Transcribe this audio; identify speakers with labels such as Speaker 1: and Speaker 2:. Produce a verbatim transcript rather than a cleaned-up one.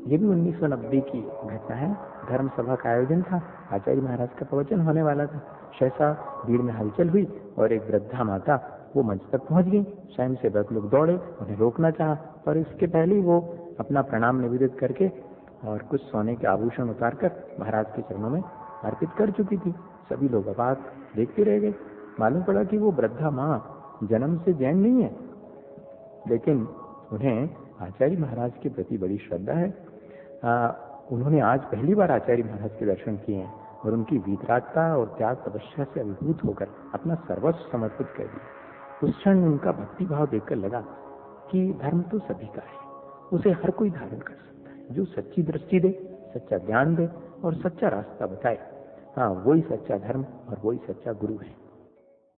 Speaker 1: ये भी उन्नीस सौ नब्बे की घटना है। धर्म सभा का आयोजन था, आचार्य महाराज का प्रवचन होने वाला था। सहसा भीड़ में हलचल हुई और एक वृद्धा माता वो मंच तक पहुंच गई। स्वयं सेवक लोग दौड़े, उन्हें रोकना चाहा, पर इसके पहले ही वो अपना प्रणाम निवेदित करके और कुछ सोने के आभूषण उतारकर महाराज के चरणों में अर्पित कर चुकी थी। सभी लोग अबाक देखते रह गए। मालूम पड़ा कि वो वृद्धा माँ जन्म से जैन नहीं है, लेकिन उन्हें आचार्य महाराज के प्रति बड़ी श्रद्धा है। आ, उन्होंने आज पहली बार आचार्य महाराज के दर्शन किए हैं और उनकी वीतरागता और त्याग तपस्या से अभिभूत होकर अपना सर्वस्व समर्पित कर दिया। उस क्षण उनका भक्ति भाव देखकर लगा कि धर्म तो सभी का है, उसे हर कोई धारण कर सकता है। जो सच्ची दृष्टि दे, सच्चा ज्ञान दे और सच्चा रास्ता बताए, हाँ वही सच्चा धर्म और वही सच्चा गुरु है।